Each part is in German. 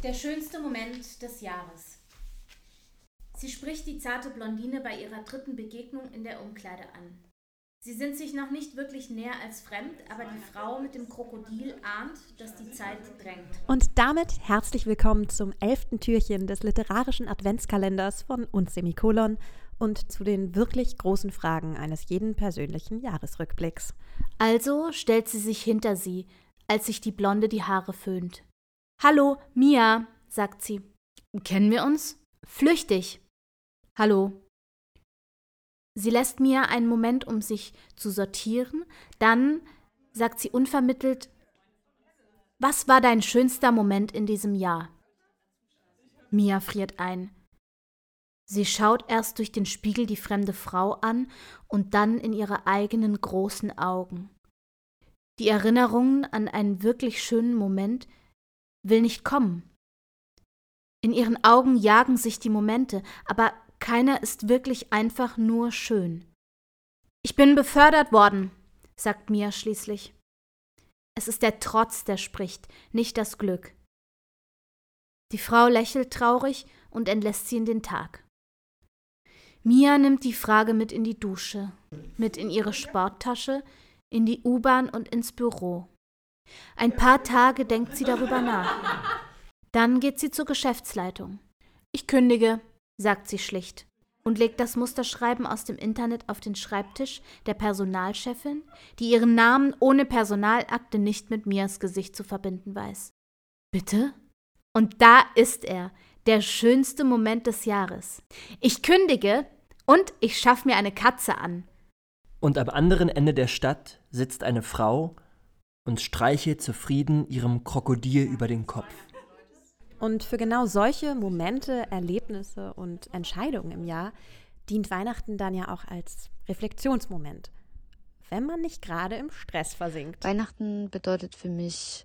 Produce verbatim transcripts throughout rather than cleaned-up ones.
Der schönste Moment des Jahres. Sie spricht die zarte Blondine bei ihrer dritten Begegnung in der Umkleide an. Sie sind sich noch nicht wirklich näher als fremd, aber die Frau mit dem Krokodil ahnt, dass die Zeit drängt. Und damit herzlich willkommen zum elften Türchen des literarischen Adventskalenders von uns Semikolon und zu den wirklich großen Fragen eines jeden persönlichen Jahresrückblicks. Also stellt sie sich hinter sie, als sich die Blonde die Haare föhnt. »Hallo, Mia«, sagt sie. »Kennen wir uns?« »Flüchtig.« »Hallo.« Sie lässt Mia einen Moment, um sich zu sortieren. Dann sagt sie unvermittelt, »Was war dein schönster Moment in diesem Jahr?« Mia friert ein. Sie schaut erst durch den Spiegel die fremde Frau an und dann in ihre eigenen großen Augen. Die Erinnerungen an einen wirklich schönen Moment will nicht kommen. In ihren Augen jagen sich die Momente, aber keiner ist wirklich einfach nur schön. »Ich bin befördert worden«, sagt Mia schließlich. Es ist der Trotz, der spricht, nicht das Glück. Die Frau lächelt traurig und entlässt sie in den Tag. Mia nimmt die Frage mit in die Dusche, mit in ihre Sporttasche, in die U-Bahn und ins Büro. Ein paar Tage denkt sie darüber nach. Dann geht sie zur Geschäftsleitung. »Ich kündige«, sagt sie schlicht und legt das Musterschreiben aus dem Internet auf den Schreibtisch der Personalchefin, die ihren Namen ohne Personalakte nicht mit Mias Gesicht zu verbinden weiß. »Bitte?« Und da ist er, der schönste Moment des Jahres. »Ich kündige und ich schaffe mir eine Katze an.« Und am anderen Ende der Stadt sitzt eine Frau und streichelt zufrieden ihrem Krokodil über den Kopf. Und für genau solche Momente, Erlebnisse und Entscheidungen im Jahr dient Weihnachten dann ja auch als Reflexionsmoment, wenn man nicht gerade im Stress versinkt. Weihnachten bedeutet für mich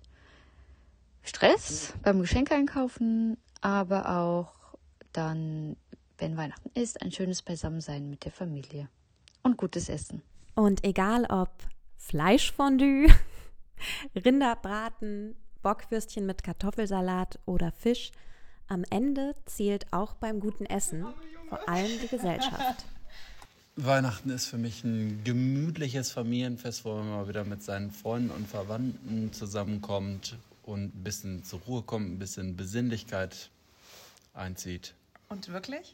Stress beim Geschenke-Einkaufen, aber auch dann, wenn Weihnachten ist, ein schönes Beisammensein mit der Familie und gutes Essen. Und egal ob Fleischfondue, Rinderbraten, Bockwürstchen mit Kartoffelsalat oder Fisch, am Ende zählt auch beim guten Essen vor allem die Gesellschaft. Weihnachten ist für mich ein gemütliches Familienfest, wo man mal wieder mit seinen Freunden und Verwandten zusammenkommt und ein bisschen zur Ruhe kommt, ein bisschen Besinnlichkeit einzieht. Und wirklich?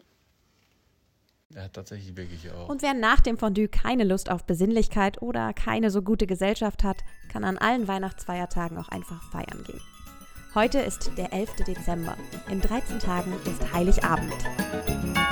Ja, tatsächlich wirklich auch. Und wer nach dem Fondue keine Lust auf Besinnlichkeit oder keine so gute Gesellschaft hat, kann an allen Weihnachtsfeiertagen auch einfach feiern gehen. Heute ist der elfte Dezember. In dreizehn Tagen ist Heiligabend.